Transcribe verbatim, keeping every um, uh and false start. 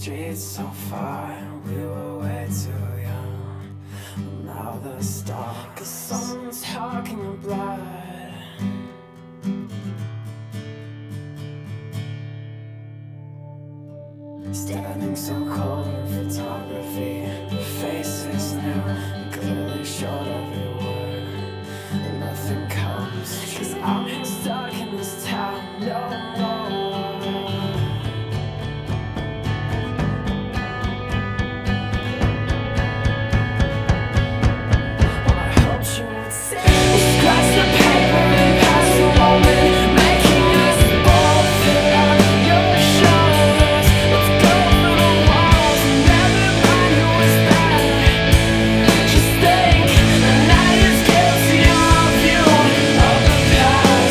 streets so far, and we were way too young. But now the stars, cause someone's talking of blood. Standing so cold in photography, the faces new, and clearly showed every word, and nothing comes, cause I'm